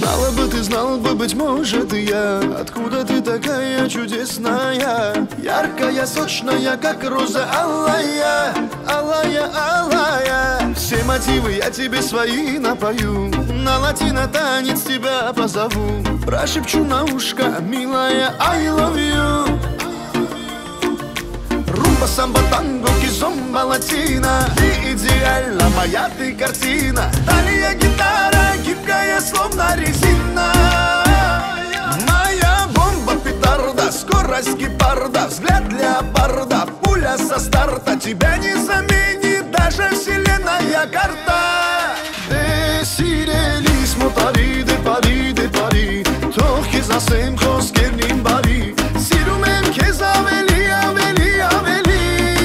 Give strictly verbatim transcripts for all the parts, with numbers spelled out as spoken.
Знала бы ты, знал бы, быть может, и я. Откуда ты такая чудесная, яркая, сочная, как роза алая, алая, алая. Все мотивы я тебе свои напою, на латино танец тебя позову, прошепчу на ушко, милая, I love you. Румба, самбо, танго, кизомба, латина, ты идеальна, моя ты картина. Талия, гитара, гибкая, словно резина. Моя бомба, петарда, скорость гепарда, взгляд леопарда, пуля со старта. Тебя не заменит даже вселенная карта. Դեսիրելիս մոտարի, դե բարի, դե բարի, թող քեզ ասեմ խոսքերն բարի, սիրում եմ քեզ ավելի, ավելի, ավելի.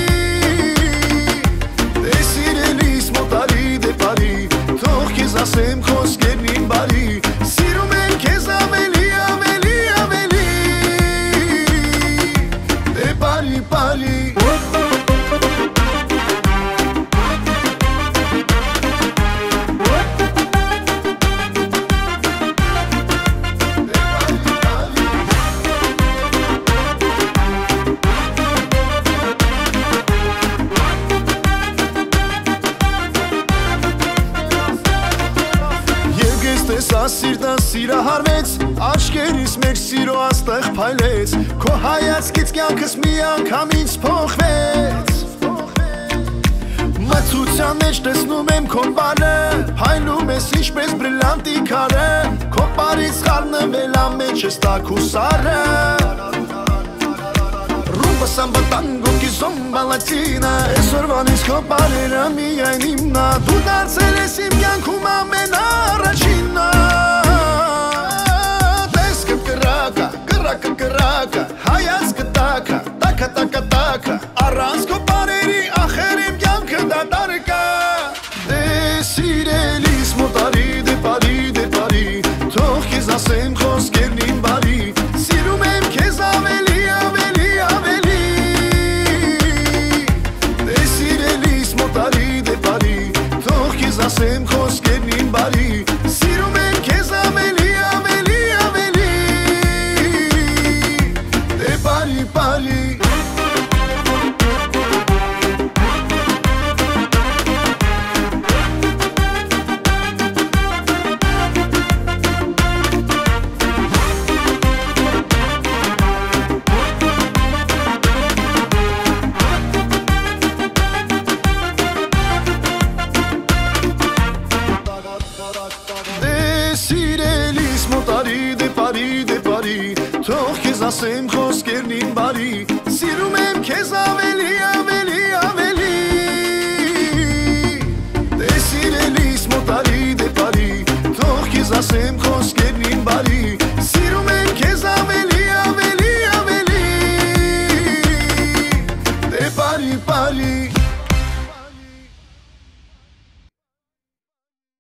Դեսիրելիս մոտարի, դե բարի, թող քեզ ասեմ խոսքերն բարի, սիրում եմ քեզ ավելի, ավելի, ավելի. Դե բարի, բարի. Տեսա սիրտը սիրահարվեց, աչքերիս մեր սիրո աստեղ փայլեց, քո հայացքից կյանքս մի անգամից փոխվեց։ Մթության մեջ տեսնում եմ քո բանը, հայլում ես ինչպես բրիլանտի քարը, քո բարից խառնվել ամեջ ես տաք ու սառը։ Ռումբա, սամբա, տանգո, կիզոմբա, լատինա, այսօրվանից քո բարերը միայն իմնա, դու դարձել ես իմ կյանքում ամենաառաջինը։ Տեսքը կրակա, կրակը կրակա, հայացքը տակա, տակա, տակա, տակա, առանց քո բարերի ախեր իմ կյանքը դատարկ է։ Դե սիրելիս մոտարի, դե բարի, դե բարի, թող քեզ ասեմ խոսքերն բարի, սիրում եմ քեզ ավելի, ավելի, ավելի։ Դե սիրելիս մոտարի, դե բարի, թող քեզ ասեմ խոսքերն բարի, սիրում եմ քեզ ավելի, ավելի, ավելի։ Դե բարի, բարի։ Սիրելիս մոտարի, դե բարի, դե բարի, թող քեզ ասեմ խոսքերն բարի, սիրում եմ քեզ ավելի, ավելի, ավելի։ Դե սիրելիս մոտարի, դե բարի, թող քեզ ասեմ խոսքերն բարի,